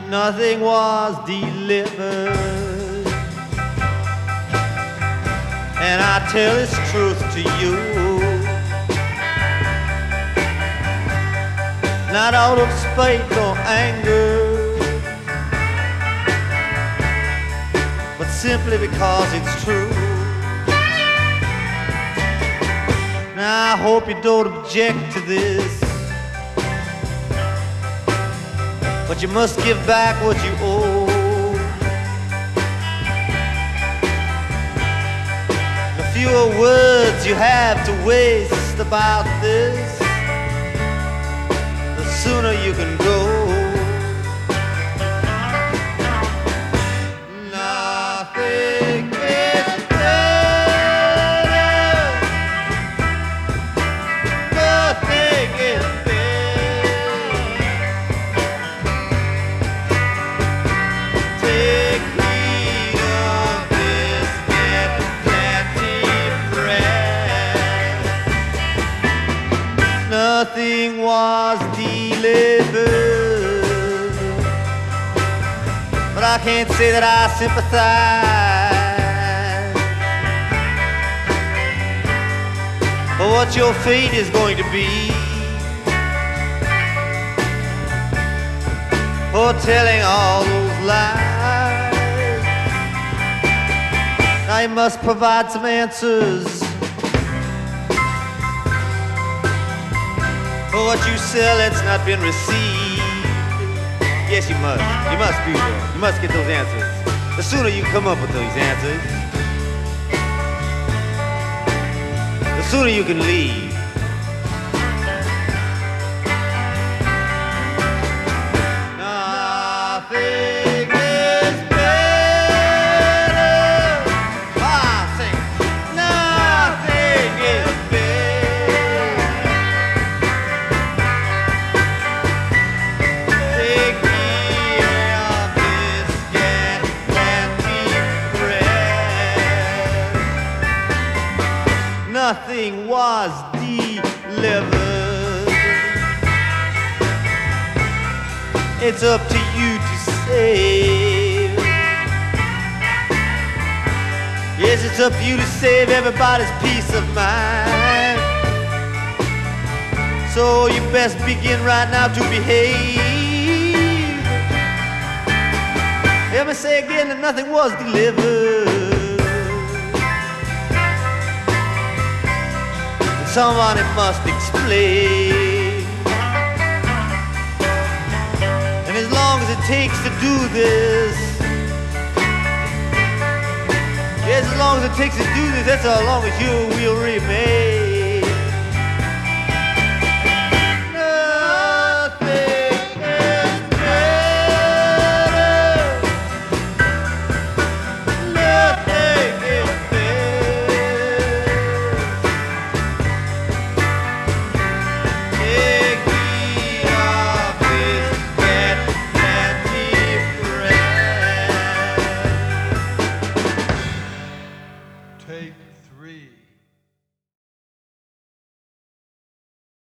Nothing was delivered, and I tell this truth to you, not out of spite or anger, but simply because it's true. Now I hope you don't object to this, but you must give back what you owe. The fewer words you have to waste about this, the sooner you can go. Nothing is better. Nothing is nothing was delivered, but I can't say that I sympathize for what your fate is going to be, for telling all those lies. Now you must provide some answers for what you sell that's not been received. Yes, you must. You must do that. You must get those answers. The sooner you come up with those answers, the sooner you can leave. Nothing is better. Ah, sing. Nothing is nothing was delivered. It's up to you to save. Yes, it's up to you to save everybody's peace of mind. So you best begin right now to behave. Let me say again that nothing was delivered. Somebody must explain. And as long as it takes to do this, yes, as long as it takes to do this, that's how long as you will remain.